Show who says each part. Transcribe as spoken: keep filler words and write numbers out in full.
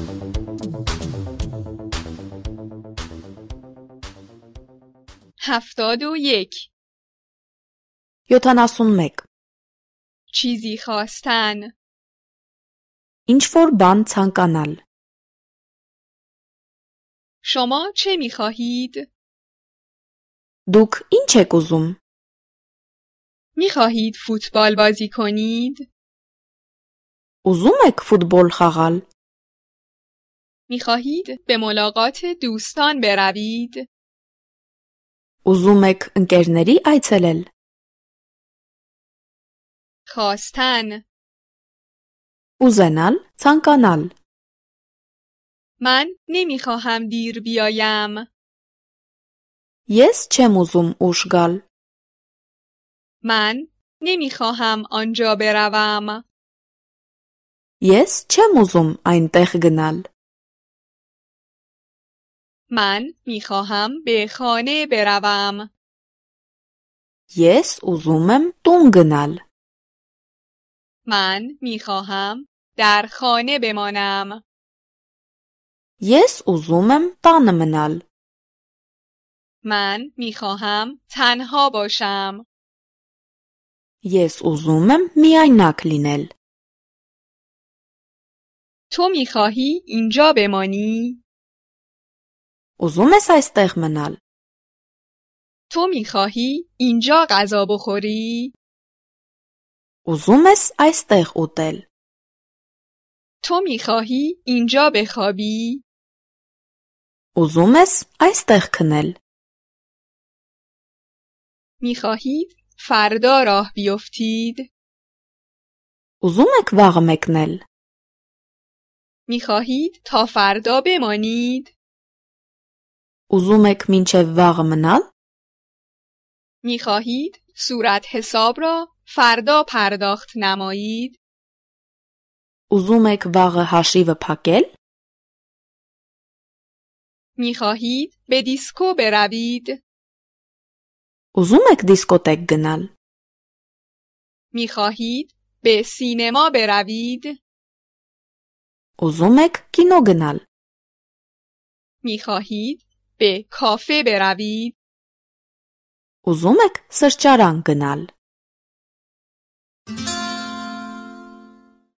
Speaker 1: هفتاد و یک.
Speaker 2: յոթանասունմեկ.
Speaker 1: چیزی خواستن.
Speaker 2: ինչ-որ բան ցանկանալ.
Speaker 1: شما چه می خواهید؟
Speaker 2: Դուք ինչ եք ուզում?
Speaker 1: می خواهید فوتبال بازی کنید؟
Speaker 2: Ուզում եք ֆուտբոլ խաղալ?
Speaker 1: می خواهید به ملاقات دوستان بروید؟
Speaker 2: Ուզում եք ընկերների այցելել?
Speaker 1: خواستن.
Speaker 2: Ուզենալ, ցանկանալ.
Speaker 1: من نمی خواهم دیر بیایم.
Speaker 2: Ես չեմ ուզում ուշ գալ.
Speaker 1: من نمی خواهم آنجا بروم.
Speaker 2: Ես չեմ ուզում այնտեղ գնալ.
Speaker 1: من می خواهم به خانه بروم.
Speaker 2: Ես ուզում եմ տուն գնալ.
Speaker 1: من می خواهم در خانه بمانم.
Speaker 2: Ես ուզում եմ տանը մնալ.
Speaker 1: من می خواهم تنها باشم.
Speaker 2: Ես ուզում եմ միայնակ լինել.
Speaker 1: تو می خواهی اینجا بمانی؟
Speaker 2: Ուզում ես այստեղ մնալ?
Speaker 1: تو می خواهی اینجا غذا بخوری؟
Speaker 2: Ուզում ես այստեղ ուտել?
Speaker 1: تو می خواهی اینجا بخوابی؟
Speaker 2: Ուզում ես այստեղ քնել?
Speaker 1: می خواهید فردا راه بیفتید؟
Speaker 2: Ուզում եք վաղ մեկնել?
Speaker 1: می خواهید تا فردا بمانید؟
Speaker 2: Ուզում եք մինչև վաղը մնալ?
Speaker 1: می خواهید صورت حساب را فردا پرداخت نمایید؟
Speaker 2: Ուզում եք վաղը հաշիվը փակել?
Speaker 1: می خواهید به دیسکو بروید؟
Speaker 2: Ուզում եք դիսկոտեք գնալ?
Speaker 1: می خواهید به سینما بروید؟
Speaker 2: Ուզում եք կինո գնալ?
Speaker 1: می خواهید به کافه بروید؟
Speaker 2: Ուզում եք սրճարան գնալ?